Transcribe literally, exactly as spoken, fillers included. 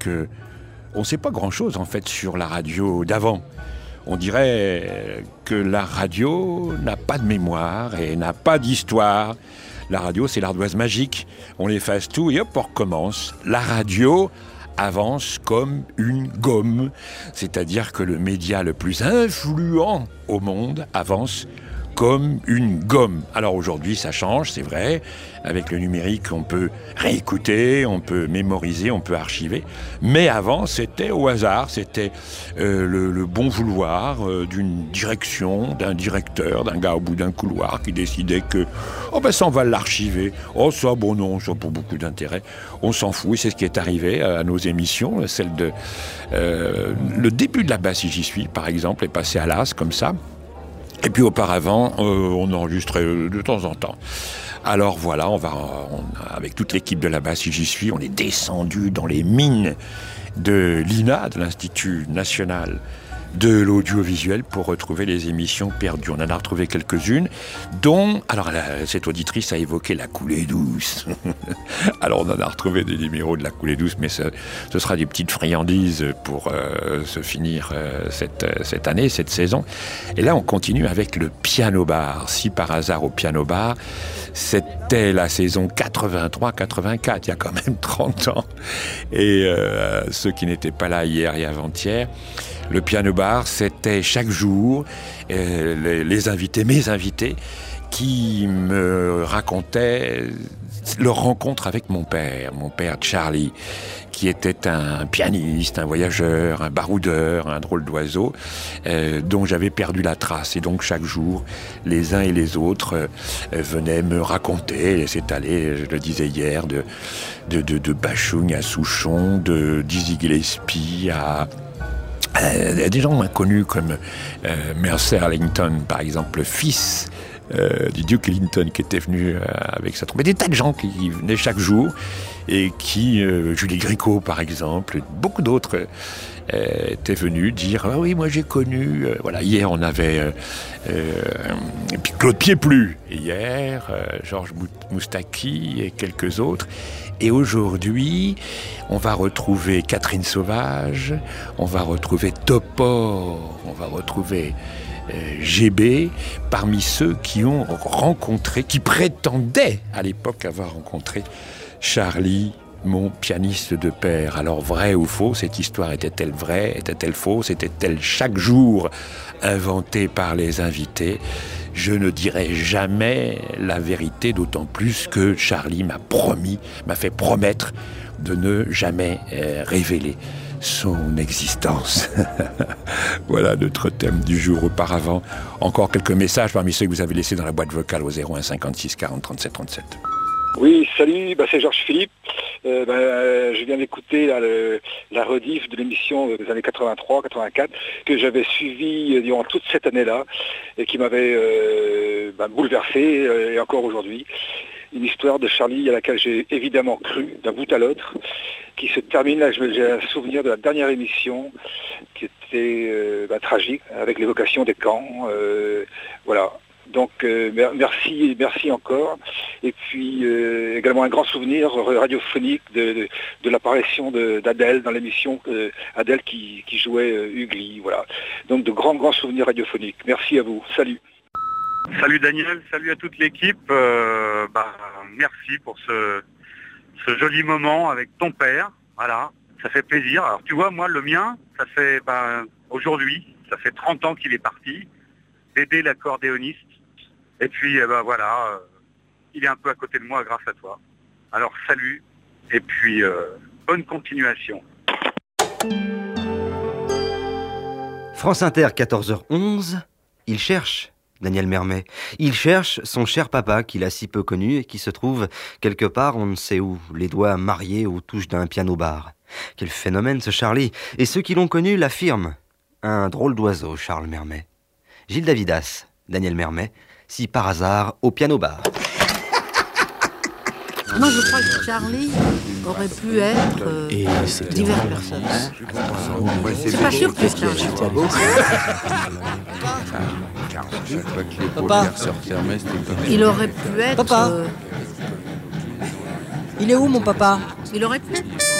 que on ne sait pas grand-chose en fait sur la radio d'avant. On dirait que la radio n'a pas de mémoire et n'a pas d'histoire. La radio, c'est l'ardoise magique. On efface tout et hop, on recommence. La radio avance comme une gomme. C'est-à-dire que le média le plus influent au monde avance comme une gomme. Alors aujourd'hui, ça change, c'est vrai. Avec le numérique, on peut réécouter, on peut mémoriser, on peut archiver. Mais avant, c'était au hasard, c'était euh, le, le bon vouloir euh, d'une direction, d'un directeur, d'un gars au bout d'un couloir qui décidait que oh ben ça, on va l'archiver. Oh ça, bon non, ça n'a pas beaucoup d'intérêt. On s'en fout. Et c'est ce qui est arrivé à nos émissions. Celle de euh, le début de la Basse, si j'y suis, par exemple, est passé à l'as comme ça. Et puis auparavant, euh, on enregistrait de temps en temps. Alors voilà, on va, on, avec toute l'équipe de la Basse, si j'y suis, on est descendu dans les mines de l'I N A, de l'Institut National de l'Audiovisuel, pour retrouver les émissions perdues. On en a retrouvé quelques-unes, dont, alors la, cette auditrice a évoqué la coulée douce. Alors on en a retrouvé des numéros de la coulée douce, mais ce, ce sera des petites friandises pour euh, se finir euh, cette, cette année, cette saison. Et là, on continue avec le Piano Bar. Si par hasard au Piano Bar, c'était la saison quatre-vingt-trois quatre-vingt-quatre, il y a quand même trente ans. Et euh, ceux qui n'étaient pas là hier et avant-hier, le Piano Bar, c'était chaque jour euh, les, les invités, mes invités, qui me racontaient leur rencontre avec mon père, mon père Charlie, qui était un pianiste, un voyageur, un baroudeur, un drôle d'oiseau, euh, dont j'avais perdu la trace. Et donc chaque jour, les uns et les autres euh, venaient me raconter, et c'est allé, je le disais hier, de, de, de, de Bachung à Souchon, de Dizzy Gillespie à... Euh, des gens inconnus comme euh, Mercer Ellington, par exemple, le fils euh, du Duke Ellington, qui était venu euh, avec sa trompette. Des tas de gens qui venaient chaque jour et qui, euh, Julie Gréco, par exemple, beaucoup d'autres euh, étaient venus dire ah oui, moi j'ai connu. Euh, voilà, hier on avait euh, euh, et puis Claude Pieplu, et hier euh, Georges Moustaki et quelques autres. Et aujourd'hui, on va retrouver Catherine Sauvage, on va retrouver Topor, on va retrouver euh, G B, parmi ceux qui ont rencontré, qui prétendaient à l'époque avoir rencontré Charlie, mon pianiste de père. Alors vrai ou faux, cette histoire était-elle vraie, était-elle fausse, était-elle chaque jour inventée par les invités? Je ne dirai jamais la vérité, d'autant plus que Charlie m'a promis, m'a fait promettre de ne jamais euh, révéler son existence. Voilà notre thème du jour. Auparavant, encore quelques messages parmi ceux que vous avez laissés dans la boîte vocale au zéro un cinquante-six quarante trente-sept trente-sept. Oui, salut, bah c'est Georges Philippe. Euh, bah, je viens d'écouter là, le, la rediff de l'émission des années quatre-vingt-trois quatre-vingt-quatre que j'avais suivie durant toute cette année-là et qui m'avait euh, bah, bouleversé euh, et encore aujourd'hui. Une histoire de Charlie à laquelle j'ai évidemment cru d'un bout à l'autre, qui se termine là. J'ai un souvenir de la dernière émission qui était euh, bah, tragique, avec l'évocation des camps. Euh, voilà. Donc euh, merci, merci encore. Et puis euh, également un grand souvenir radiophonique de, de, de l'apparition de, d'Adèle dans l'émission, euh, Adèle qui, qui jouait euh, Ugly. Voilà. Donc de grands, grands souvenirs radiophoniques. Merci à vous. Salut. Salut Daniel, salut à toute l'équipe. Euh, bah, merci pour ce, ce joli moment avec ton père. Voilà, ça fait plaisir. Alors tu vois, moi le mien, ça fait bah, aujourd'hui, ça fait trente ans qu'il est parti, d'aider l'accordéoniste. Et puis, eh ben voilà, euh, il est un peu à côté de moi grâce à toi. Alors, salut, et puis, euh, bonne continuation. France Inter, quatorze heures onze, il cherche Daniel Mermet. Il cherche son cher papa qu'il a si peu connu et qui se trouve quelque part, on ne sait où, les doigts mariés aux touches d'un piano-bar. Quel phénomène ce Charlie. Et ceux qui l'ont connu l'affirment. Un drôle d'oiseau, Charles Mermet. Gilles Davidas, Daniel Mermet, si par hasard au piano-bar. Moi, je crois que Charlie aurait pu être euh, diverses personnes. C'est pas sûr que Charlie. Papa. Il aurait pu être... Papa. Euh... Il est où, mon papa? Il aurait pu